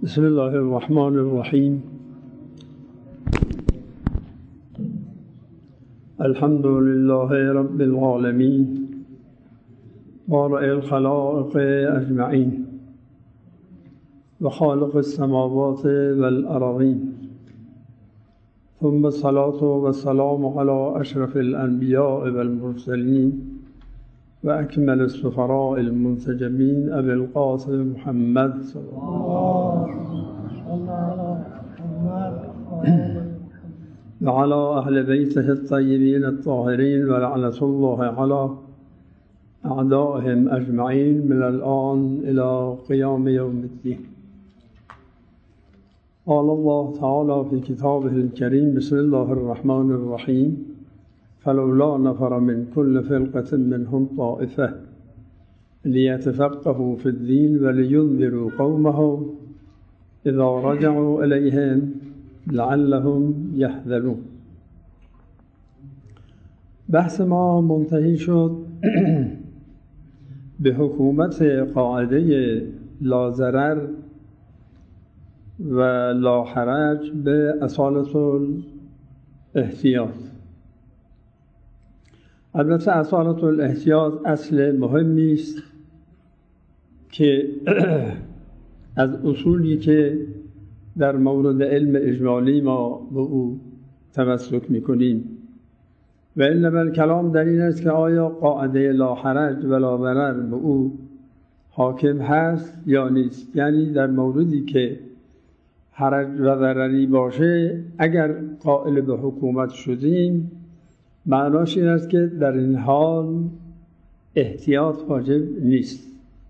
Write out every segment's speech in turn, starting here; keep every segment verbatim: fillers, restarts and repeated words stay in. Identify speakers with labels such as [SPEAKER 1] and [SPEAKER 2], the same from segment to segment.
[SPEAKER 1] بسم الله الرحمن الرحیم. الحمد لله رب العالمین بارئ الخلائق اجمعین و خالق السماوات والارضین، ثم الصلاة والسلام على اشرف الانبیاء والمرسلین و اکمل السفراء المنسجمین ابی القاسم محمد صلی الله و علی اهل بیته الطیبین الطاهرین و لعنة الله علی اعدائهم اجمعین من الآن الى قیام یوم الدین. قال الله تعالی فی کتابه الکریم: بسم الله الرحمن الرحیم. فلولا نفر من كل فرقة منهم طائفة ليتفقهوا في الدين ولينذروا قومهم إذا رجعوا إليهم لعلهم يحذرون. بحث ما منتهی شد به حکومت قاعده لا ضرر و لا حرج به اصالة الاحتیاط. البته اصالة الاحتیاط اصل مهمی است که از اصولی که در مورد علم اجمالی ما به او تمسک می‌کنیم و علم الکلام در این است که آیا قاعده لا حرج و لا ضرر به او حاکم هست یا نیست. یعنی در موردی که حرج و ضرری باشه اگر قائل به حکومت شدیم معناش این است که در این حال احتیاط واجب نیست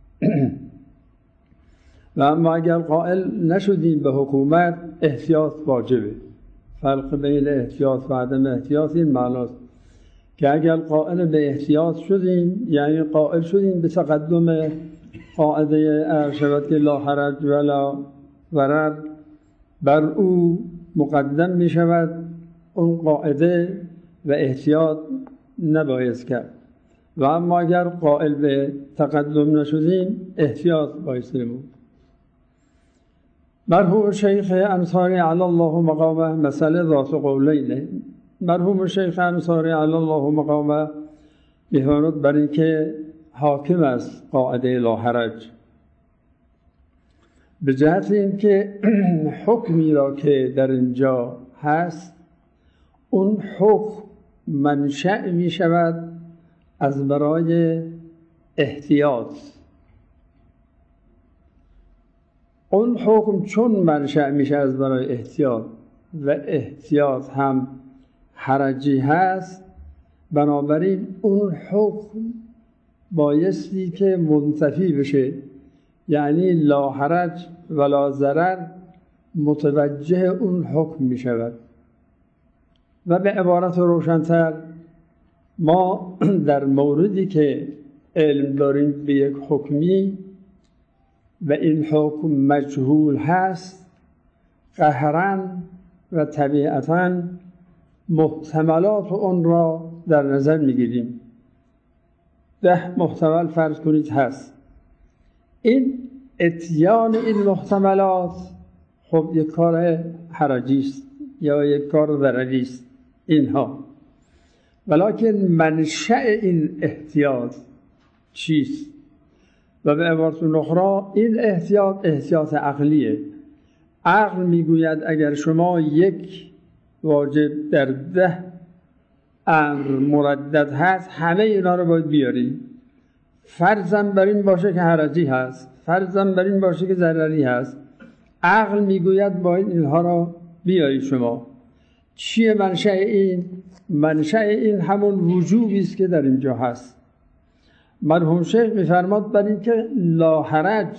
[SPEAKER 1] و اما اگر قائل نشدیم به حکومت احتیاط واجبه. فرق بین احتیاط و عدم احتیاط این معناست که اگر قائل به احتیاط شدیم یعنی قائل شدیم به تقدم قاعده ارشد که لا حرج و لا ضرر، بر او مقدم می شود اون قاعده و احتیاط نباید کرد. و اما اگر قائل به تقدم نشدیم احتیاط باید نمود. مرحوم شیخ انصاری علی الله مقامه مسئله ذات قولینه. مرحوم شیخ انصاری علی الله مقامه می‌فرماید بر اینکه حاکم است قاعده لا حرج به جهت اینکه حکمی را که در اینجا هست اون حکم منشأ می شود از برای احتیاط. اون حکم چون منشأ می شود از برای احتیاط و احتیاط هم حرجی هست، بنابراین اون حکم بایستی که منتفی بشه، یعنی لا حرج ولا ضرر متوجه اون حکم می شود. و به عبارت روشن‌تر ما در موردی که علم داریم به یک حکمی و این حکم مجهول هست قهراً و طبیعتاً محتملات اون را در نظر می‌گیریم. ده محتمل فرض کنید هست. این اتیان این محتملات خب یک کار حرجی است یا یک کار ضرری است اینها، ولکن منشأ این احتیاط چیست؟ و به عبارت اخرى این احتیاط احتیاط عقلیه. عقل میگوید اگر شما یک واجب در ده امر مردد هست همه اینا رو باید بیارید. فرضاً بر این باشه که حرجی هست، فرضاً بر این باشه که ضرری هست. عقل میگوید باید اینها را بیارید شما. چیه منشأ این؟ منشأ این همون وجوبی است که در اینجا هست. مرحوم شیخ می‌فرماد بر این که لا حرج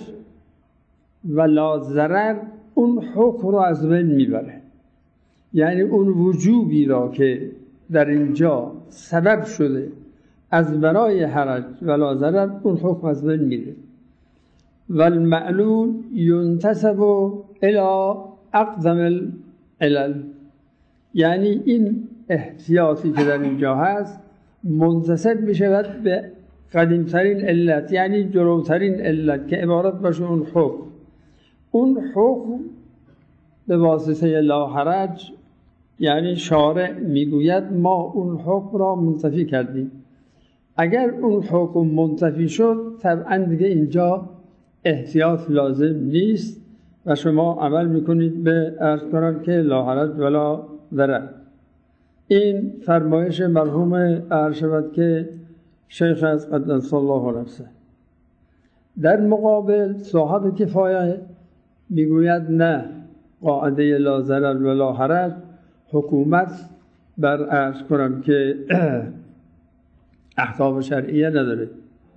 [SPEAKER 1] و لا ضرر اون حکم رو از بین میبره، یعنی اون وجوبی را که در اینجا سبب شده از برای حرج و لا ضرر اون حکم از بین میره. و المعلول ينتسب الى اقدم العلل، یعنی این احتیاطی که در اینجا هست منتسب می شود به قدیمترین علت، یعنی جلوترین علت که عبارت باشه اون حکم. اون حکم به واسطه لا حرج، یعنی شارع میگوید ما اون حکم را منتفی کردیم. اگر اون حکم منتفی شد طبعا دیگه اینجا احتیاط لازم نیست و شما عمل میکنید به عرض کنم که لا حرج ولا ضرر. این فرمایش مرحوم عرض شود که شیخ از قدس الله نفسه. در مقابل صاحب کفایه میگوید نه، قاعده لا ضرر ولا حرج حکومت بر عرض کنم که احکام شرعیه نداره.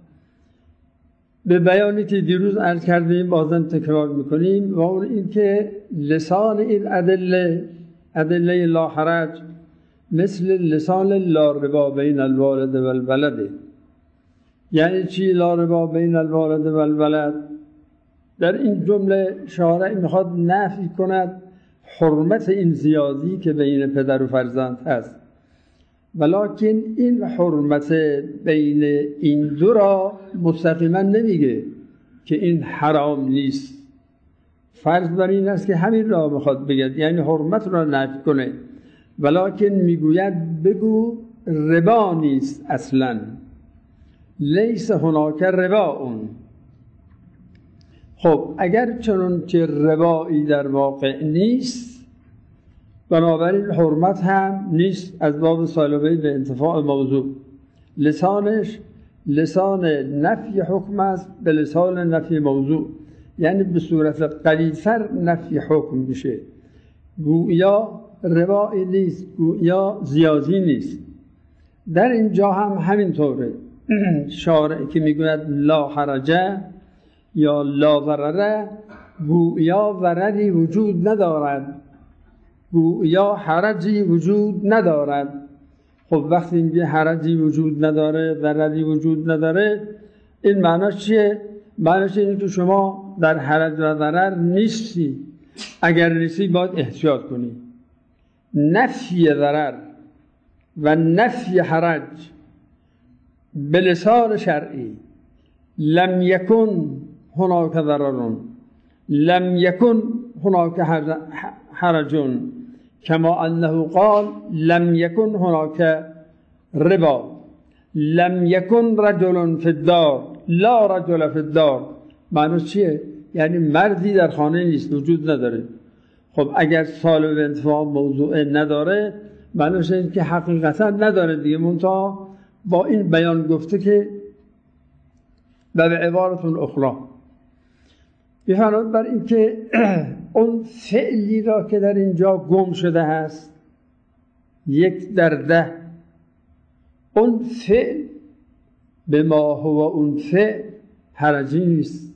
[SPEAKER 1] به بیانی که دیروز عرض کردیم بازم تکرار میکنیم و اون این که لسان این ادله ادله لا حرج مثل لسان لا ربا بین الوالد و الولد. یعنی چی لا ربا بین الوالد و الولد؟ در این جمله شارع میخواد نفی کند حرمت این زیادی که بین پدر و فرزند هست، ولکن این حرمت بین این دو را مستقیما نمیگه که این حرام نیست. فرض بر این است که همین را میخواد بگه، یعنی حرمت را نفی کنه، ولکن میگوید بگو ربا نیست اصلا، لیس هناک ربا اون. خب اگر چنون که ربایی در واقع نیست، بنابراین حرمت هم نیست از باب سالبه به انتفاع موضوع. لسانش لسان نفی حکم است به لسان نفی موضوع، یعنی به صورت قلیل‌تر نفی حکم میشه. گویا ربایی نیست، گویا زیادی نیست. در اینجا هم همینطوره. شارع که میگوید لا حرجه یا لا ضرره، گویا ضرری وجود ندارد، گویا حرجی وجود ندارد. خب وقتی میگه حرجی وجود نداره، ضرری وجود نداره، این معناش چیه؟ معناش اینه که شما در حرج و ضرر نیستی. اگر نیستی باید احتیاط کنی. نفی ضرر و نفی حرج به لسان شرعی لم یکن هناک ضرر لم یکن هناک حرج کما انه قال لم یکن هناک ربا لم یکن رجل فی الدار لا رجل فی الدار. معنی چیه؟ یعنی مردی در خانه نیست، وجود نداره. خب اگر سالب انتفاع موضوع نداره، معنیش اینه که حقیقتا نداره دیگه. منتها با این بیان گفته که و به عبارت اخرى بفرمایید بر این که اون فعلی را که در اینجا گم شده هست یک در ده، اون فعل به ما هو اون فعل حرجی نیست.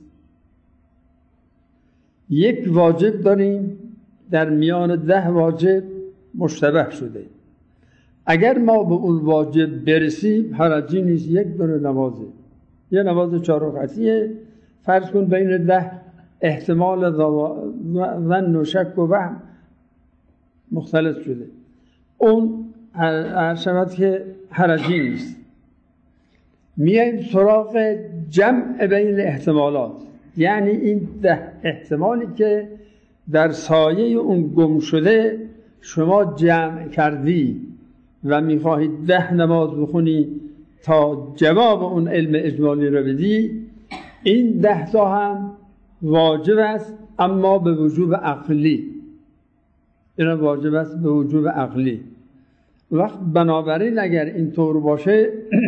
[SPEAKER 1] یک واجب داریم در میان ده واجب مشتبه شده. اگر ما به اون واجب برسیم حرجی نیست. یک دونه نمازه، یه نماز چهار رکعتیه، فرض کن بین ده احتمال ظن و شک و وهم مختلف شده، اون هر شود که حرجی نیست. میایم سراغ جمع بین احتمالات، یعنی این ده احتمالی که در سایه اون گم شده شما جمع کردی و میخواهید ده نماز بخونی تا جواب اون علم اجمالی رو بدی، این ده تا هم واجب است، اما به وجوب عقلی. این واجب است به وجوب عقلی. وقت بنابراین اگر اینطور باشه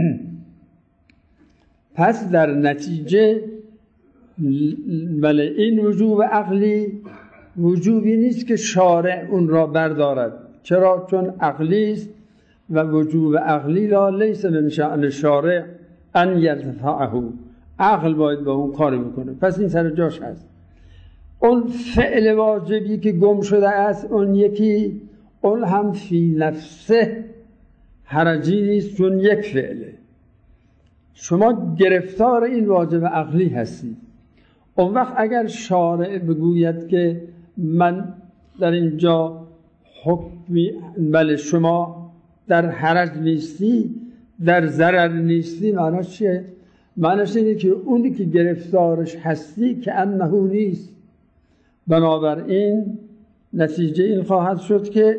[SPEAKER 1] پس در نتیجه بله این وجوب عقلی وجوبی نیست که شارع اون را بردارد. چرا؟ چون عقلی است و وجوب عقلی را لیس من شأن شارع ان یرتفعه، عقل باید با اون کار بکنه. پس این سر جاش هست. اون فعل واجبی که گم شده است، اون یکی، اون هم فی نفسه حرجی نیست چون یک فعله. شما گرفتار این واجب عقلی هستید. اون وقت اگر شارع بگوید که من در اینجا حکمی، بله شما در حرج نیستی، در ضرر نیستی، معناش چیه؟ معناش اینه که اونی که گرفتارش هستی که انه نیست. بنابراین نتیجه این خواهد شد که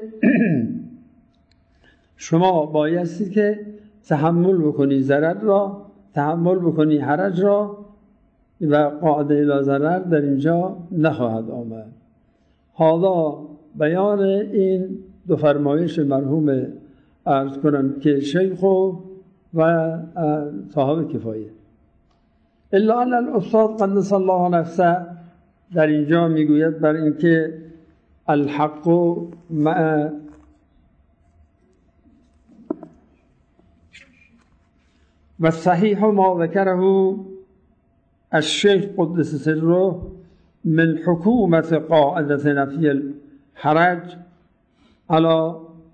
[SPEAKER 1] شما بایستی که تحمل بکنی ضرر را، تحمل بکنی حرج را و قاعده لا ضرر در اینجا نخواهد آمد. حالا بیان این دو فرمایش مرحوم عرض کنم که شیخ و صاحب کفایه. الا ان الاستاد قدس الله نفسه در اینجا میگوید بر اینکه الحق مع و صحیح ما ذکره الشیخ قدس سره من حکومت قاعده نفی الحرج على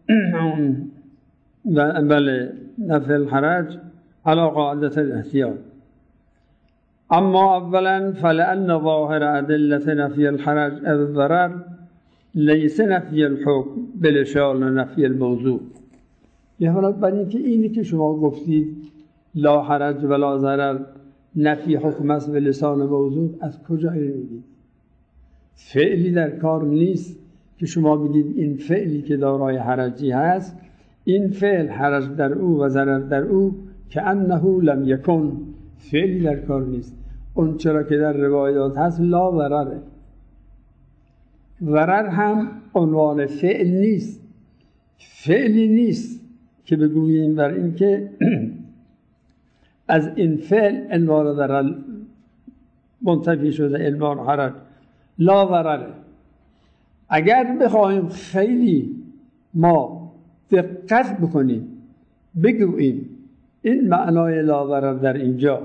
[SPEAKER 1] بله نفی الحرج على قاعده الاحتیاط. اما اولا فلأن ظاهر ادله نفی الحرج الضرر لیس نفی الحکم بلشان نفی الموضوع. یه حالت بر این که اینی که شما گفتید لا حرج ولا ضرر نفی حکم است به لسان موضوع، از کجا میگید؟ فعلی در کار نیست که شما بگید این فعلی که دارای حرجی هست، این فعل حرج در او و ضرر در او که انه لم یکن، فعلی در کار نیست. اون چرا که در روایات هست لا ضرره. ضرر هم عنوان فعل نیست، فعلی نیست که بگوییم بر این که از این فعل عنوان ضرر منتفی شده عنوان حرج. لا ضرره. اگر بخواهیم خیلی ما دقت بکنیم بگوییم این معنای لا ضرر در اینجا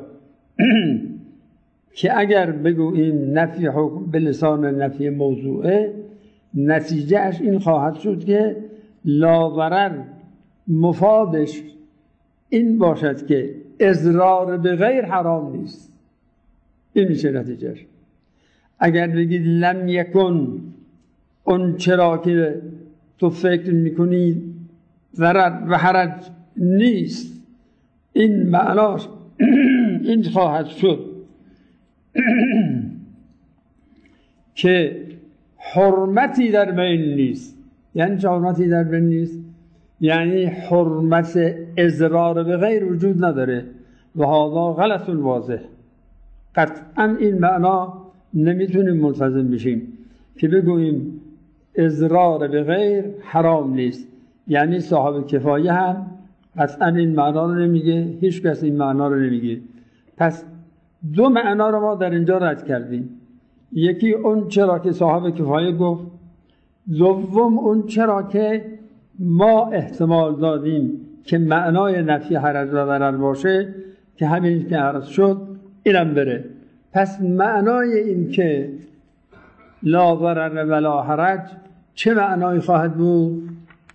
[SPEAKER 1] که اگر بگوییم نفی حکم به لسان نفی موضوعه، نتیجهش این خواهد شد که لا ضرر مفادش این باشد که اضرار به غیر حرام نیست. این میشه نتیجهش. اگر بگید لم یکن، اون چرا که تو فکر میکنی ضرر و حرج نیست، این معناش این خواهد شد که حرمتی در بین نیست. یعنی چه حرمتی در بین نیست؟ یعنی حرمت اضرار به غیر وجود نداره و هذا غلط واضح. قطعا این معنا نمیتونیم ملتزم بشیم که بگوییم اضرار به غیر حرام نیست. یعنی صاحب کفایه هم قطعا این معنا رو نمیگه، هیچ کس این معنا رو نمیگه. پس دو معنا رو ما در اینجا رد کردیم. یکی اون چرا که صاحب کفایه گفت، دوم اون چرا که ما احتمال دادیم که معنای نفی حرج و ضرر باشه که همین که عرض شد اینم بره. پس معنای این که لا ضرر ولا حرج چه معنایی خواهد بود؟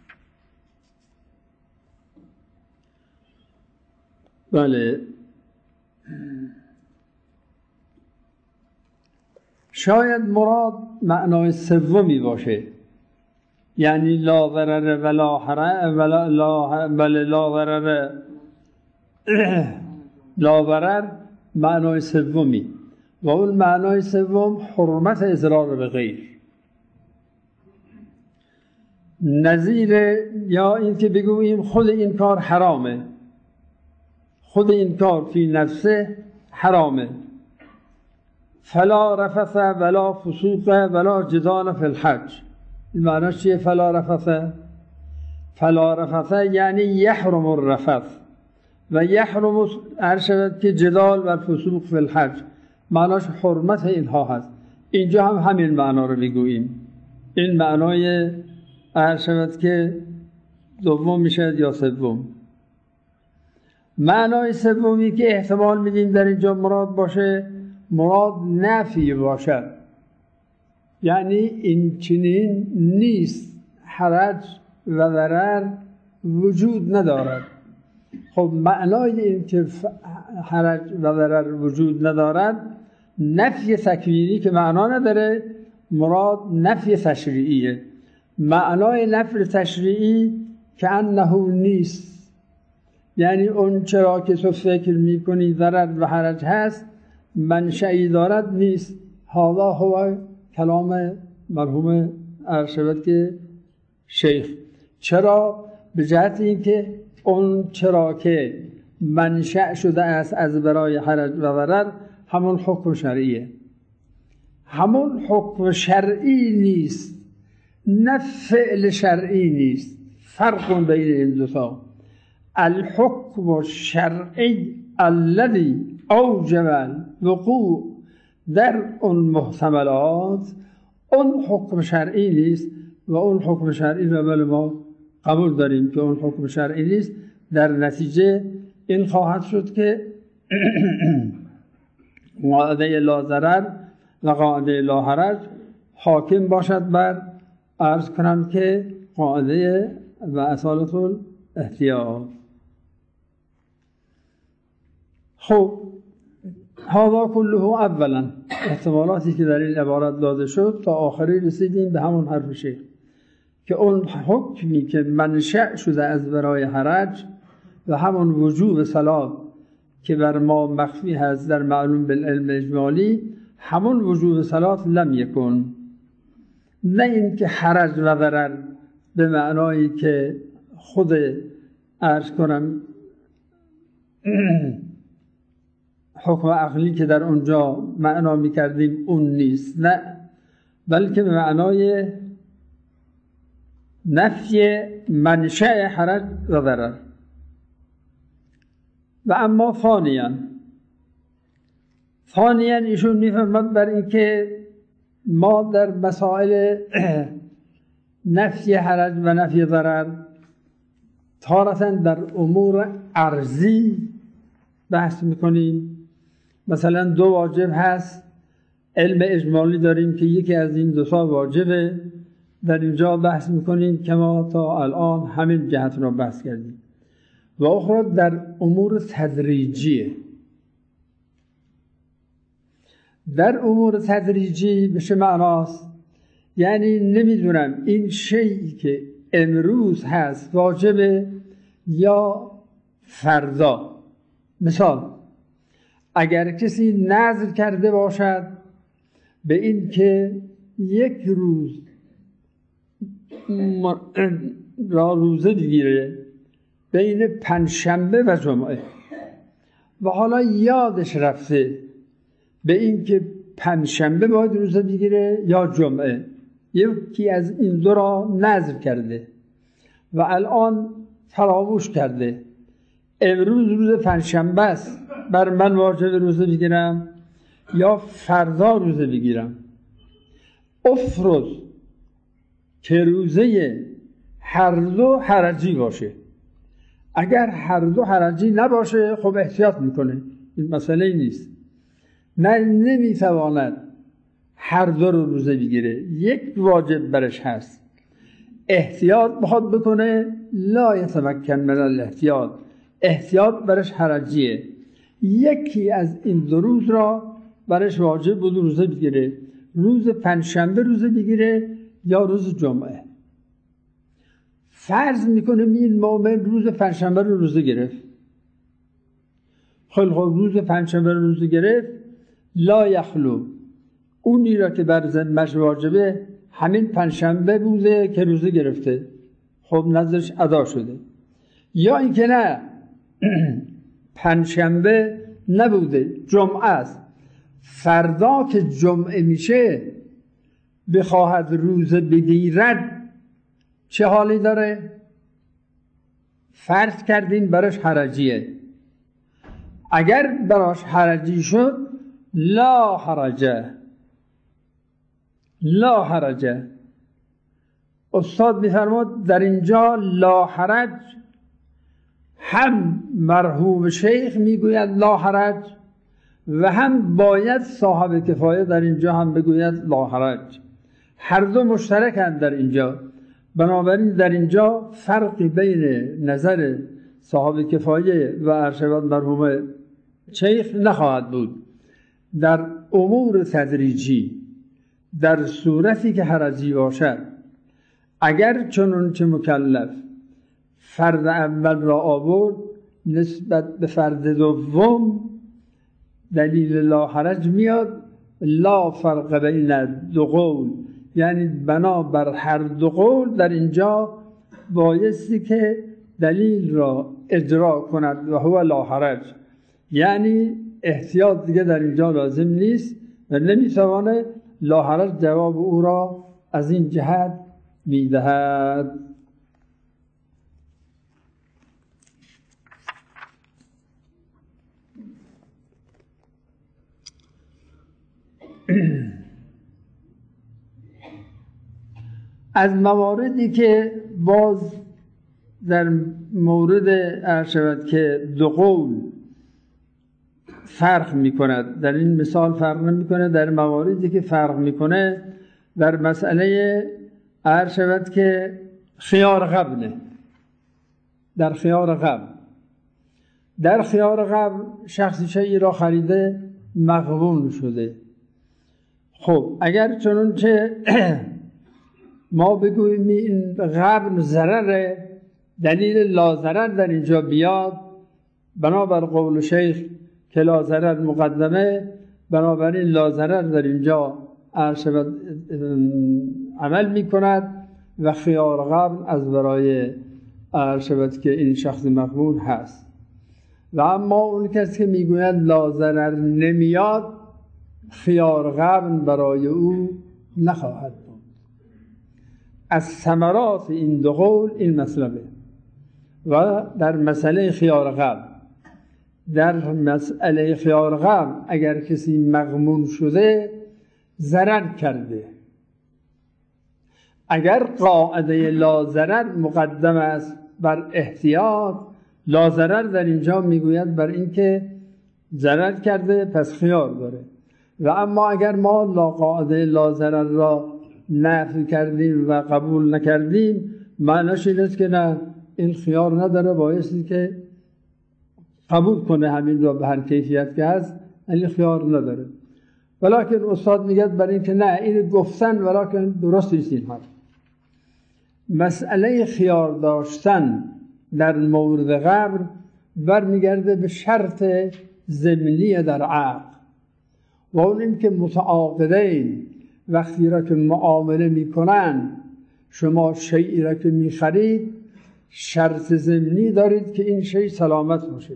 [SPEAKER 1] بله، شاید مراد معنای سومی باشه، یعنی لا ضرر ولا حرج ولا لا بله لا ضرر لا ضرر معنای سومی و اون معنای سوم حرمت اضرار به غیر. نظیر یا این که بگوییم خود این کار حرامه، خود این کار فی نفسه حرامه. فلا رفث ولا فسوق ولا جدال فی الحج. این معنی چیه فلا رفث؟ فلا رفث یعنی یحرم الرفث و یحرم هر شود که جدال و فسوق فی الحج معناش حرمت اینها هست. اینجا هم همین معنا رو میگوییم. این معنای هر شود که دوم میشه یا سوم. معنای سومی که احتمال میدیم در اینجا مراد باشه، مراد نفی باشد، یعنی این چنین نیست، حرج و ضرر وجود ندارد. خب معنای این که حرج و ضرر وجود ندارد نفی تکوینی که معنا نداره، مراد نفی تشریعیه. معنای نفی تشریعی که انه نیست، یعنی اون چرا که تو فکر میکنی ضرر و حرج هست منشئی دارد نیست. حالا هو کلام مرحوم ارشد که شیخ. چرا؟ به جهت اینکه اون چرا که منشأ شده است از برای حرج و ضرر همون حکم شرعیه، همون حکم شرعی نیست، نه فعل شرعی نیست. فرق بین این دو تا. الحکم الشرعی الذي اوجب الوقوع در اون محتملات، اون حکم شرعی نیست و اون حکم شرعی رو بله ما قبول داریم که اون حکم شرعی نیست. در نتیجه این خواهد شد که قاعده لا ضرر و قاعده لا حرج حاکم باشد بر عرض کنم که قاعده و اصالت الاحتیاط. خب هذا کله اولا، احتمالاتی که در این عبارت داده شد تا آخری رسیدیم به همون حرف شیخ که اون حکمی که منشأ شده از برای حرج و همون وجوب صلات که بر ما مخفی هست در معلوم بالعلم اجمالی، همون وجوب صلات لم یکن، نه این که حرج و ضرر به معنایی که خود عرض کنم حکم عقلی که در اونجا معنا میکردیم اون نیست، نه، بلکه به معنای نفی منشأ حرج و ضرر. و اما ثانیاً ثانیاً ایشون میفرماد بر این که ما در مسائل نفی حرج و نفی ضرر تارةً در امور ارضی بحث میکنیم. مثلا دو واجب هست، علم اجمالی داریم که یکی از این دو تا واجبه، در اینجا بحث میکنیم که ما تا الان همین جهت را بحث کردیم. و اخرى در امور تدریجیه. در امور تدریجی به چه معناست؟ یعنی نمیدونم این شیئی که امروز هست واجبه یا فردا. مثال اگر کسی نذر کرده باشد به این که یک روز را روزه بگیره بین پنجشنبه و جمعه و حالا یادش رفته به این که پنجشنبه باید روزه بگیره یا جمعه، یکی از این دو را نذر کرده و الان فراموش کرده امروز روز پنجشنبه است، بر من واجب روزه بگیرم یا فردا روزه بگیرم. افرض که روزه هر دو حرجی باشه. اگر هر دو حرجی نباشه خب احتیاط میکنه، این مسئله نیست. نه نمیتواند هر دو رو روزه بگیره، یک واجب برش هست، احتیاط بخواد بکنه لا یتمکن من الاحتیاط، احتیاط برش حرجیه، یکی از این دو روز را برش واجب بود روزه بگیره، روز پنجشنبه روزه بگیره یا روز جمعه. فرض میکنه این مؤمن روز پنجشنبه رو روزه گرفت. خیلی خوب، روز پنجشنبه رو روزه گرفت، لا یخلو اونی را که بر ذمه‌اش واجبه همین پنجشنبه بوده که روزه گرفته، خب نظرش ادا شده. یا اینکه نه پنجشنبه نبوده، جمعه است، فردا که جمعه میشه بخواهد روزه بگیرد چه حالی داره؟ فرض کردین براش حرجیه. اگر براش حرجی شد لا حرجه، لا حرجه. استاد میفرماد در اینجا لا حرج هم مرحوم شیخ میگوید لا حرج و هم باید صاحب کفایه در اینجا هم بگوید لا حرج. هر دو مشترکند در اینجا. بنابراین در اینجا فرقی بین نظر صاحب کفایه و ارشد مرحوم شیخ نخواهد بود. در امور تدریجی در صورتی که حرجی باشد، اگر چنانچه مکلف فرد اول را آورد نسبت به فرد دوم دلیل لا حرج میاد لا فرق بین دو قول، یعنی بنابر هر دو قول در اینجا بایستی که دلیل را اجرا کند و هو لا حرج، یعنی احتیاط دیگه در اینجا لازم نیست و نمیتوانه لا حرج جواب او را از این جهت میدهد. از مواردی که باز در مورد عرض شود که دو قول فرق می کند، در این مثال فرق نمی کنه، در مواردی که فرق می کنه در مسئله عرض شود که خیار قبله. در خیار قبل در خیار قبل شخصی شیئی را خریده مغبون شده. خب اگر چنانچه ما بگوییم این قبل ضرر، دلیل لا ضرر در اینجا بیاد، بنابر قول شیخ که لا ضرر مقدمه، بنابراین لا ضرر در اینجا عمل می کند و خیار قبل از برای ارشبت که این شخص مغبون هست. و اما اون کسی که میگوید لا ضرر نمیاد، خیار قبل برای او نخواهد بود. از ثمرات این دو قول این مطلبه. و در مسئله خیار قبل، در مسئله خیار قبل اگر کسی مغمون شده ضرر کرده، اگر قاعده لا ضرر مقدم است بر احتیاط، لا ضرر در اینجا میگوید بر اینکه ضرر کرده پس خیار داره. و اما اگر ما لا قاعده لا ضرر را نفی کردیم و قبول نکردیم، معنیش این است که نه، این خیار نداره، بایستی که قبول کنه همین را به هر کیفیت که هست، این خیار نداره. ولیکن استاد میگه برای اینکه نه، این گفتن ولیکن درست نیست. این حرف مسئله خیار داشتن در مورد قبر برمیگرده به شرط ضمنی در عقد، و اون این که متعاقدین وقتی را که معامله میکنن، شما شیئی را که میخرید شرط ضمنی دارید که این شیء سلامت باشه،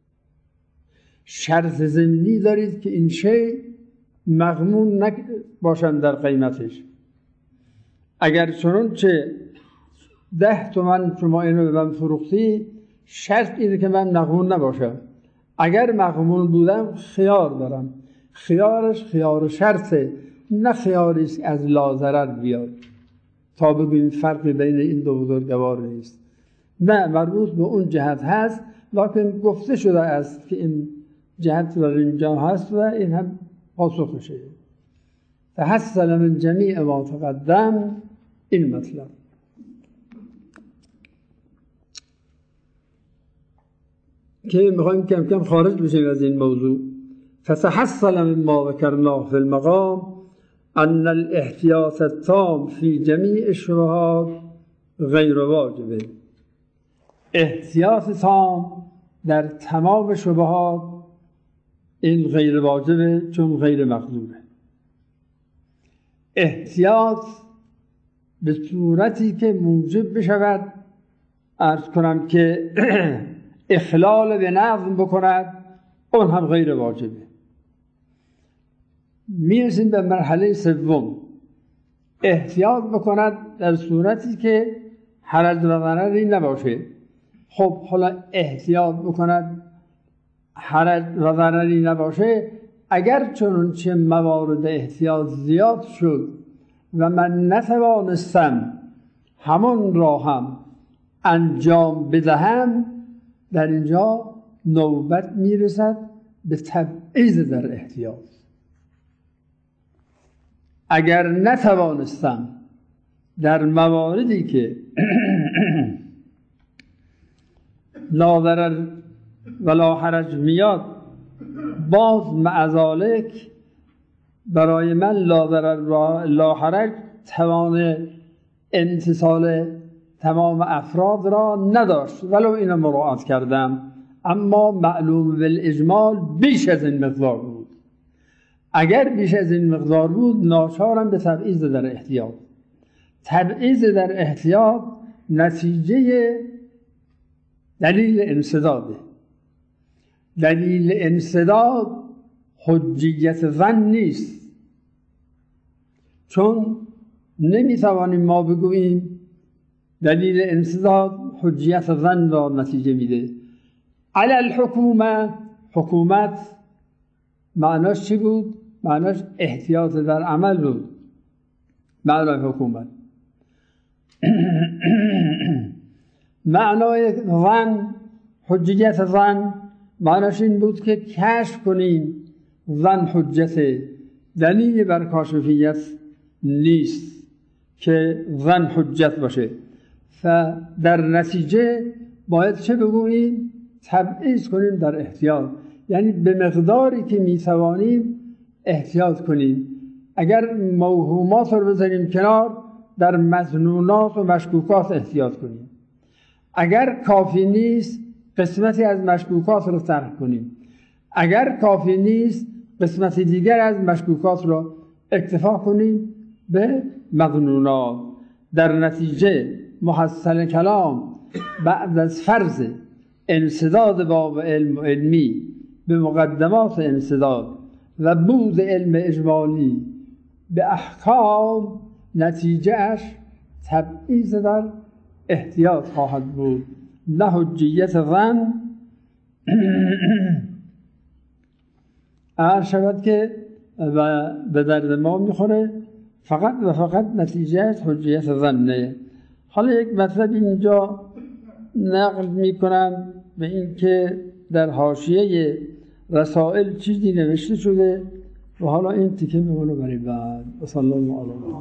[SPEAKER 1] شرط ضمنی دارید که این شیء مغمون نباشن در قیمتش. اگر چنانچه ده تومن شما اینو به من فروختی، شرط اینه که من مغمون نباشم. اگر مغمون بودم خیار دارم. خیارش خیار شرطه، نه خیاریست از لا ضرر بیاد تا بگوییم فرقی بین این دو بزرگوار نیست. نه، مربوط به اون جهت هست، لکن گفته شده است که این جهت در اینجا هست و این هم پاسخشه. تحصل من جمیع ما تقدم، این مطلب. که میخوایم کم کم خارج بشیم از این موضوع. فتحصل من ما ذکرناه فی المقام ان الاحتیاط التام فی جمیع الشبهات غیر واجبه. احتیاط تام در تمام شبهات این غیر واجبه، چون غیر مقدوره. احتیاط به صورتی که موجب بشود عرض کنم که اخلال به نظم بکند، اون هم غیر واجبه. میرسیم به مرحله سوم، احتیاط بکند در صورتی که حرج و ضرری نباشه. خب حالا احتیاط بکند حرج و ضرری نباشه، اگر چنانچه موارد احتیاط زیاد شد و من نتوانستم همون را هم انجام بدهم، در اینجا نوبت میرسد به تبعیض در احتیاط. اگر نتوانستم در مواردی که لا ضرر ولا حرج میاد، باز معذالک برای من لا ضرر و لا حرج توان امتصال تمام افراد را نداشت، ولو اینو مراعات کردم، اما معلوم بالاجمال بیش از این مقدار بود. اگر بیش از این مقدار بود ناچارم به تبعیض در احتیاط. تبعیض در احتیاط نتیجه دلیل انسداده. دلیل انسداد حجیت ظن نیست، چون نمیتوانیم ما بگوییم دلیل انسداد حجیت ظن را نتیجه میده. علی الحکومه، حکومت معناش چی بود؟ معناش احتیاط در عمل بود. معنای حکومت معنای ظن، حجیت ظن معناش این بود که کشف کنیم ظن حجت، دلیل بر کاشفیت نیست که ظن حجت باشه. و در نتیجه باید چه بگوییم؟ تبعیض کنیم در احتیاط، یعنی به مقداری که میتوانیم احتیاط کنیم. اگر موهومات رو بذاریم کنار، در مظنونات و مشکوکات احتیاط کنیم. اگر کافی نیست قسمتی از مشکوکات رو طرح کنیم. اگر کافی نیست قسمتی دیگر از مشکوکات رو اکتفا کنیم به مظنونات. در نتیجه محصل کلام بعد از فرض انسداد باب علم و علمی به مقدمات انسداد و بود علم اجمالی به احکام، نتیجهش تبعیض در احتیاط خواهد بود، نه حجیت ظن. عرض شود که و به درد ما میخوره فقط و فقط نتیجهش حجیت ظنه. حالا یک مطلب اینجا نقل میکنم به این که در حاشیه رسائل چیزی نوشته شده و حالا این تیکه میمونه برای بعد. صلی الله علیه و